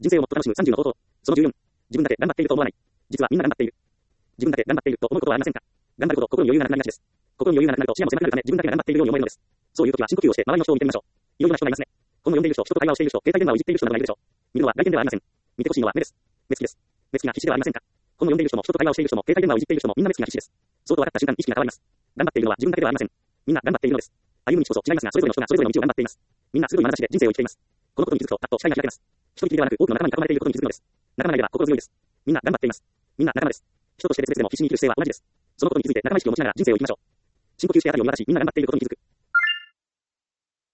人生をもっと楽しむ30の方法。その14。自分だけ頑張っていると思わない。実はみんな頑張っている。自分だけ頑張っていると思うことはありませんか？頑張るほど心に余裕がなくなりがちです。心に余裕がなくなると視野も狭くなるため自分だけが頑張っているように思えるのです。そういう時は深呼吸をして周りの人を見てみましょう。いろいろな人がいますね。本を読んでいる人、人と会話をしている人、携帯電話をいじっている人などがいるでしょう。見るのは外見ではありません。見てほしいのは目です。目つきです。目つきが必死ではありませんか？本を読んでいる人も人と会話をしている人も携帯電話をいじっている人もみんな目つきが必死です。そうと分かった瞬間意識が変わります。頑張っているのは自分だけではありません。みんな頑張っているのです。歩む道こそ違いますが、それぞれの人がそれぞれの道を頑張っています。みんな鋭い眼差しで人生を生きています。このことに気づくと、パッと視界が開けます。一人きりではなく多くの仲間に囲まれていることに気づくのです。仲間内では心強いです。みんな頑張っています。みんな仲間です。人として別々でも必死に生きる姿勢は同じです。そのことに気づいて仲間意識を持ちながら人生を生きましょう。深呼吸して辺りを見渡し、みんな頑張っていることに気づく。